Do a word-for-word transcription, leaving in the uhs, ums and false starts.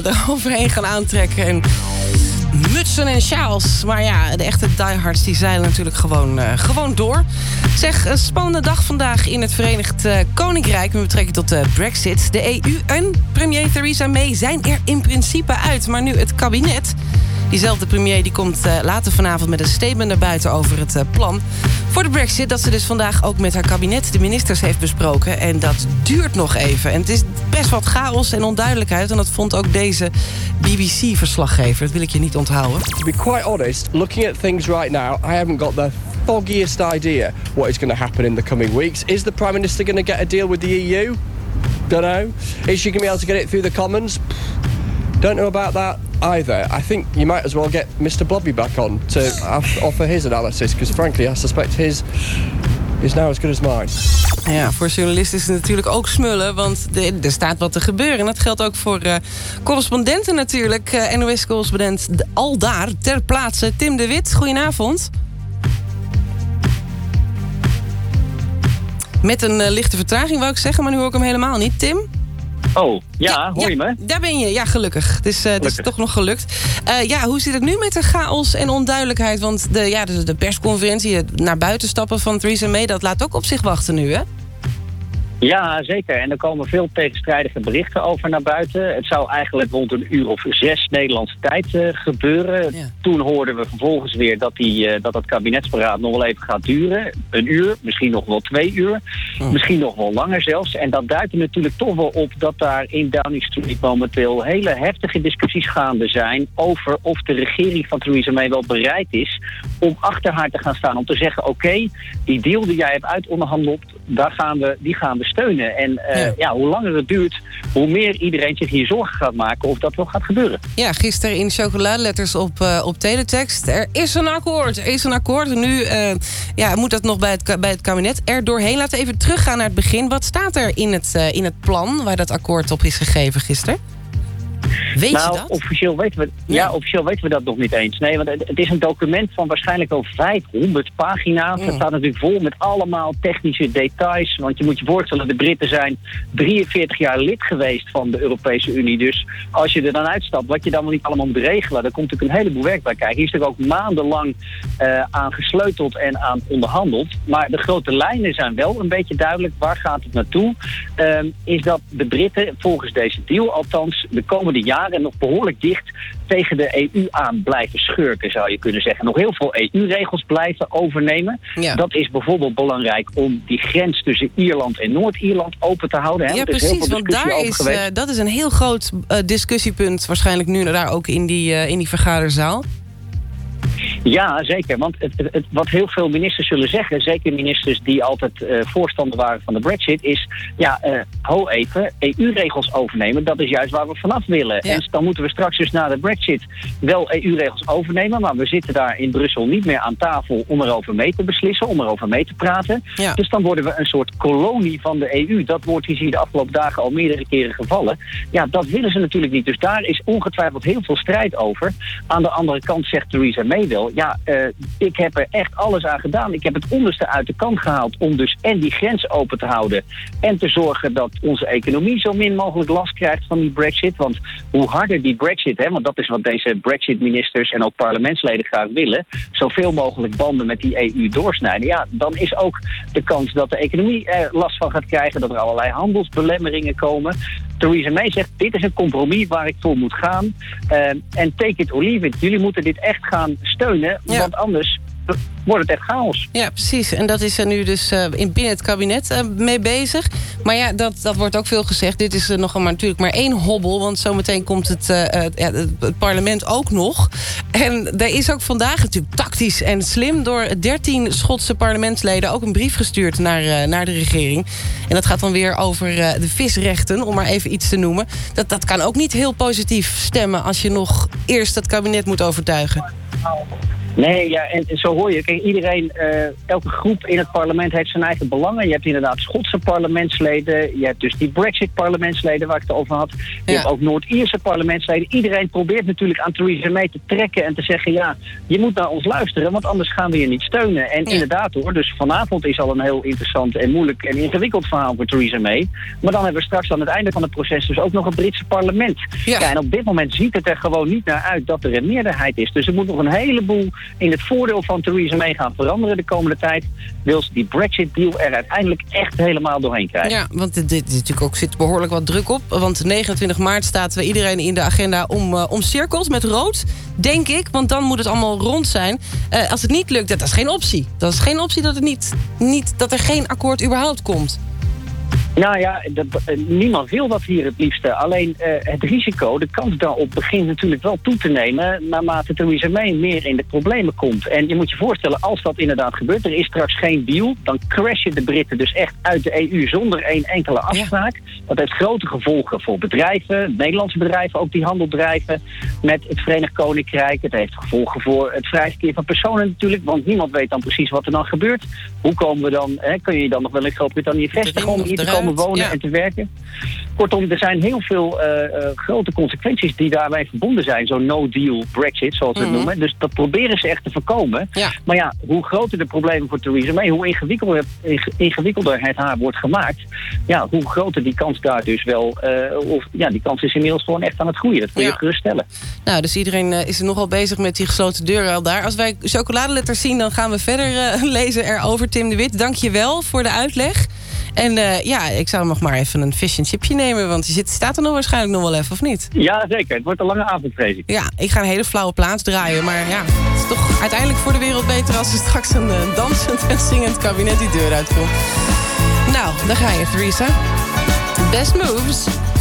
eroverheen gaan aantrekken. En mutsen en sjaals. Maar ja, de echte diehards die zeilen natuurlijk gewoon, uh, gewoon door. Zeg, een spannende dag vandaag in het Verenigd uh, Koninkrijk met betrekking tot de Brexit. De E U en premier Theresa May zijn er in principe uit. Maar nu het kabinet. Diezelfde premier die komt uh, later vanavond met een statement naar buiten over het uh, plan voor de Brexit. Dat ze dus vandaag ook met haar kabinet de ministers heeft besproken. En dat duurt nog even. En het is best wat chaos en onduidelijkheid. En dat vond ook deze B B C-verslaggever. Dat wil ik je niet onthouden. To be quite honest, looking at things right now, I haven't got the foggiest idea what is going to happen in the coming weeks. Is the Prime Minister going to get a deal with the E U? Don't know. Is she going to be able to get it through the Commons? Don't know about that either. I think you might as well get Mister Blobby back on to offer his analysis, because frankly I suspect his is now as good as mine. Ja, voor journalisten is het natuurlijk ook smullen, want de, er staat wat te gebeuren. En dat geldt ook voor uh, correspondenten natuurlijk. Uh, N O S-correspondent aldaar ter plaatse, Tim de Wit. Goedenavond. Met een uh, lichte vertraging wou ik zeggen, maar nu hoor ik hem helemaal niet. Tim? Oh, ja, ja hoor je ja, me? Daar ben je, ja, gelukkig. Het is, uh, het is toch nog gelukt. Uh, ja, hoe zit het nu met de chaos en onduidelijkheid? Want de, ja, de, de persconferentie, het naar buiten stappen van Theresa May, dat laat ook op zich wachten nu, hè? Ja, zeker. En er komen veel tegenstrijdige berichten over naar buiten. Het zou eigenlijk rond een uur of zes Nederlandse tijd uh, gebeuren. Ja. Toen hoorden we vervolgens weer dat, die, uh, dat het kabinetsberaad nog wel even gaat duren. Een uur, misschien nog wel twee uur. Oh. Misschien nog wel langer zelfs. En dat duidt er natuurlijk toch wel op dat daar in Downing Street momenteel hele heftige discussies gaande zijn over of de regering van Theresa May wel bereid is om achter haar te gaan staan. Om te zeggen, oké, okay, die deal die jij hebt uitonderhandeld, daar gaan we, die gaan we steunen. En uh, ja. ja, hoe langer het duurt, hoe meer iedereen zich hier zorgen gaat maken of dat wel gaat gebeuren. Ja, gisteren in chocoladeletters op, uh, op teletext. Er is een akkoord, er is een akkoord. En nu uh, ja, moet dat nog bij het, bij het kabinet er doorheen. Laten we even teruggaan naar het begin. Wat staat er in het, uh, in het plan waar dat akkoord op is gegeven gisteren? Weet nou, je dat? Officieel weten we, ja, ja, officieel weten we dat nog niet eens. Nee, want het is een document van waarschijnlijk wel vijfhonderd pagina's. Mm. Het staat natuurlijk vol met allemaal technische details. Want je moet je voorstellen, de Britten zijn drieënveertig jaar lid geweest van de Europese Unie. Dus als je er dan uitstapt, wat je dan wel niet allemaal moet regelen, daar komt natuurlijk een heleboel werk bij kijken. Hier is er ook maandenlang uh, aan gesleuteld en aan onderhandeld. Maar de grote lijnen zijn wel een beetje duidelijk. Waar gaat het naartoe? Uh, is dat de Britten, volgens deze deal althans, de komende jaren nog behoorlijk dicht tegen de E U aan blijven schurken, zou je kunnen zeggen. Nog heel veel E U-regels blijven overnemen. Ja. Dat is bijvoorbeeld belangrijk om die grens tussen Ierland en Noord-Ierland open te houden. Hè? Ja, precies, want daar is, uh, dat is een heel groot uh, discussiepunt waarschijnlijk nu daar ook in die, uh, in die vergaderzaal. Ja, zeker. Want het, het, wat heel veel ministers zullen zeggen, zeker ministers die altijd uh, voorstander waren van de Brexit, is, ja, uh, ho even, E U-regels overnemen, dat is juist waar we vanaf willen. Ja. En dan moeten we straks dus na de Brexit wel E U-regels overnemen, maar we zitten daar in Brussel niet meer aan tafel om erover mee te beslissen, om erover mee te praten. Ja. Dus dan worden we een soort kolonie van de E U. Dat woord is hier de afgelopen dagen al meerdere keren gevallen. Ja, dat willen ze natuurlijk niet. Dus daar is ongetwijfeld heel veel strijd over. Aan de andere kant zegt Theresa May wel, ja, uh, ik heb er echt alles aan gedaan. Ik heb het onderste uit de kant gehaald om dus en die grens open te houden en te zorgen dat onze economie zo min mogelijk last krijgt van die Brexit. Want hoe harder die Brexit, hè, want dat is wat deze Brexit-ministers en ook parlementsleden graag willen, zoveel mogelijk banden met die E U doorsnijden, ja, dan is ook de kans dat de economie er last van gaat krijgen, dat er allerlei handelsbelemmeringen komen. Theresa May zegt, dit is een compromis waar ik voor moet gaan. Uh, en take it or leave it. Jullie moeten dit echt gaan steunen, ja. Want anders wordt het echt chaos. Ja, precies. En dat is er nu dus uh, in binnen het kabinet uh, mee bezig. Maar ja, dat, dat wordt ook veel gezegd. Dit is uh, nog maar, natuurlijk maar één hobbel. Want zometeen komt het, uh, uh, ja, het, het parlement ook nog. En er is ook vandaag natuurlijk tactisch en slim door dertien Schotse parlementsleden ook een brief gestuurd naar, uh, naar de regering. En dat gaat dan weer over uh, de visrechten, om maar even iets te noemen. Dat, dat kan ook niet heel positief stemmen als je nog eerst het kabinet moet overtuigen. Nee, ja, en zo hoor je. Kijk, iedereen, uh, elke groep in het parlement heeft zijn eigen belangen. Je hebt inderdaad Schotse parlementsleden. Je hebt dus die Brexit-parlementsleden waar ik het over had. Je ja. hebt ook Noord-Ierse parlementsleden. Iedereen probeert natuurlijk aan Theresa May te trekken en te zeggen... ja, je moet naar ons luisteren, want anders gaan we je niet steunen. En ja. inderdaad hoor, dus vanavond is al een heel interessant en moeilijk en ingewikkeld verhaal voor Theresa May. Maar dan hebben we straks aan het einde van het proces dus ook nog een Britse parlement. Ja. Ja, en op dit moment ziet het er gewoon niet naar uit dat er een meerderheid is. Dus er moet nog een heleboel in het voordeel van Theresa May gaan veranderen de komende tijd. Wil ze die Brexit-deal er uiteindelijk echt helemaal doorheen krijgen. Ja, want dit, dit is natuurlijk ook, zit behoorlijk wat druk op. Want negenentwintig maart staat bij iedereen in de agenda om, uh, omcirkeld met rood. Denk ik, want dan moet het allemaal rond zijn. Uh, als het niet lukt, dat is geen optie. Dat is geen optie dat, het niet, niet, dat er geen akkoord überhaupt komt. Nou ja, dat, niemand wil dat hier het liefste. Alleen uh, het risico, de kans daarop begint natuurlijk wel toe te nemen naarmate Theresa May meer in de problemen komt. En je moet je voorstellen, als dat inderdaad gebeurt, er is straks geen deal, dan crashen de Britten dus echt uit de E U zonder één enkele afspraak. Ja. Dat heeft grote gevolgen voor bedrijven, Nederlandse bedrijven ook die handel drijven met het Verenigd Koninkrijk. Het heeft gevolgen voor het vrij verkeer van personen natuurlijk, want niemand weet dan precies wat er dan gebeurt. Hoe komen we dan, hè, kun je je dan nog wel in Groot-Brittannië vestigen om hier te komen wonen ja. en te werken. Kortom, er zijn heel veel uh, uh, grote consequenties die daarbij verbonden zijn. Zo'n no-deal Brexit, zoals we het mm-hmm. noemen. Dus dat proberen ze echt te voorkomen. Ja. Maar ja, hoe groter de problemen voor Theresa May, hoe ingewikkelder, ingewikkelder het haar wordt gemaakt, ja, hoe groter die kans daar dus wel... Uh, of, ja, die kans is inmiddels gewoon echt aan het groeien. Dat kun je ja. geruststellen. Nou, dus iedereen uh, is er nogal bezig met die gesloten deuren al daar. Als wij chocoladeletters zien, dan gaan we verder uh, lezen erover. Tim de Wit, dank je wel voor de uitleg. En uh, ja, ik zou nog maar even een fish and chipje nemen, want je zit, staat er nog waarschijnlijk nog wel even, of niet? Ja, zeker. Het wordt een lange avond, vrees ik. Ja, ik ga een hele flauwe plaats draaien, maar ja, het is toch uiteindelijk voor de wereld beter als er straks een uh, dansend en zingend kabinet die deur uitkomt. Nou, daar ga je, Theresa. Best moves.